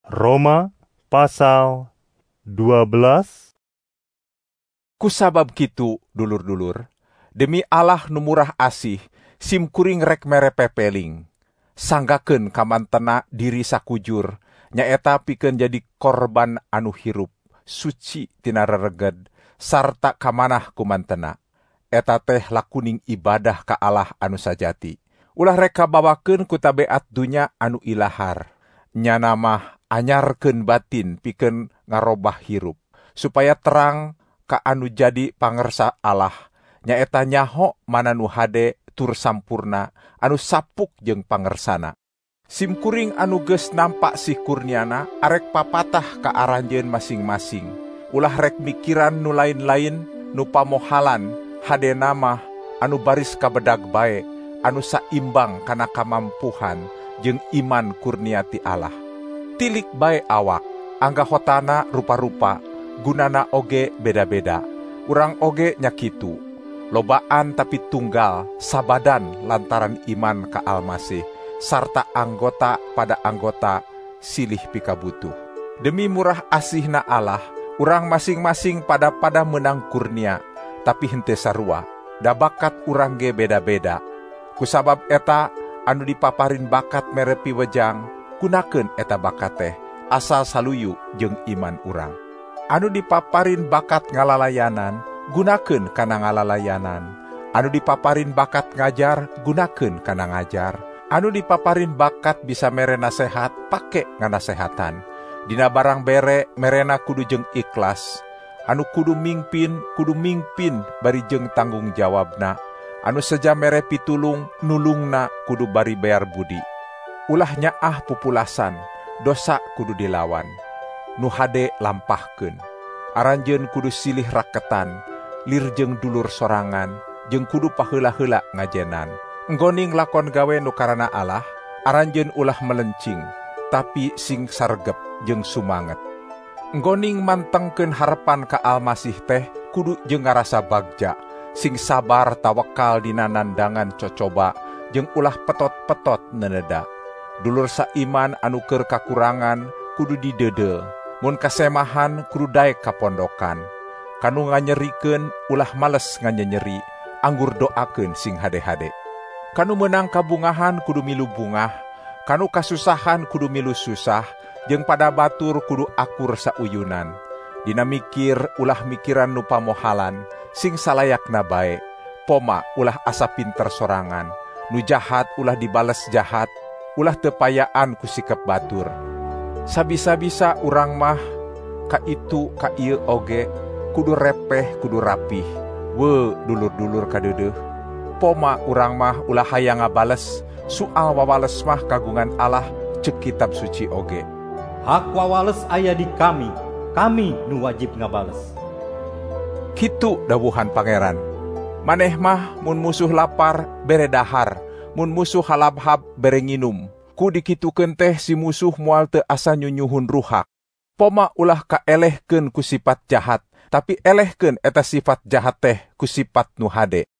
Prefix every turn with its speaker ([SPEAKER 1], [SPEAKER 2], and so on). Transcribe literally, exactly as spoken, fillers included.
[SPEAKER 1] Roma pasal dua belas.
[SPEAKER 2] Kusabab kitu, dulur-dulur, demi Allah nu murah asih, simkuring rek mere pepeling. Sanggakeun kamantena diri sakujur, nyaeta pikeun jadi korban anu hirup, suci tina rereged, sarta kamanah kumantena. Eta teh lakuning ibadah ka Allah anu sajati. Ulah rek kabawakeun ku tabeat dunya anu ilahar. Nyana mah anyarkeun batin pikeun ngarobah hirup, supaya terang ka anu jadi pangersa Allah, nyaeta nyaho mana nu hade tur sampurna, anu sapuk jeung pangersana. Simkuring anu geus nampak si kurniana, arek papatah ka aranjeun masing-masing. Ulah rek mikiran nu lain-lain, nu pamohalan, hadena mah anu baris kabedag bae, anu saimbang kana kamampuhan jeung iman kurniati Allah. Tilik bae awak, anggahotana rupa-rupa, gunana oge beda-beda. Urang oge nyakitu, lobaan tapi tunggal, sabadan lantaran iman ka Almasih, sarta anggota pada anggota silih pikabutuh. Demi murah asihna Allah, urang masing-masing pada-pada menang kurnia, tapi henteu sarua, da bakat urang ge beda-beda. Kusabab eta anu dipaparin bakat mere piwejang, gunakeun eta bakat teh asal saluyu jeung iman urang. Anu dipaparin bakat ngalalayanan, gunakeun kana ngalalayanan. Anu dipaparin bakat ngajar, gunakeun kana ngajar. Anu dipaparin bakat bisa mere nasehat, pake nganasehatan. Dina barang bere merena kudu jeung ikhlas. Anu kudu mingpin, kudu mingpin bari jeung tanggung jawabna. Anu seja mere pitulung, nulungna kudu bari bayar budi. Ulah nyaah pupulasan, dosa kudu dilawan. Nu hade lampahkeun. Aranjeun kudu silih raketan, lir jeung dulur sorangan, jeung kudu paheula-heula ngajenan. Enggoning lakon gawe nu karana Allah, aranjeun ulah melencing, tapi sing sargep jeung sumanget. Enggoning mantengkeun harepan ka Almasih teh, kudu jeung ngarasa bagja, sing sabar tawakal dina nandangan cocoba, jeung ulah petot-petot neneda. Dulur saiman anu keur kakurangan, kudu didedel. Mun kasemahan kudu daek kapondokan. Kanu nganyerikeun ulah males nganyeri, anggur doakeun sing hade-hade. Kanu menang kabungahan kudu milu bungah, kanu kasusahan kudu milu susah, jeung pada batur kudu akur sauyunan. Dina mikir ulah mikiran nu pamohalan, sing salayakna bae. Poma ulah asa pinter sorangan, nu jahat ulah dibales jahat, ulah tepayaan ku sikep batur. Sabisa-bisa urang mah ka itu ka ieu oge kudu repeh kudu rapih. We dulur-dulur kadeudeuk, poma urang mah ulah hayang ngabales, soal wawales mah kagungan Allah ceuk kitab suci oge.
[SPEAKER 3] Hak wawales aya di kami, kami nu wajib ngabales.
[SPEAKER 2] Kitu dawuhan pangeran. Maneh mah mun musuh lapar bere dahar, mun musuh halab-hab bere nginum. Ku dikitukeun teh si musuh moal teu asa nyunyuhun ruhak. Poma ulah kaelehkeun ku sifat jahat, tapi elehkeun eta sifat jahat teh ku sifat nu hade.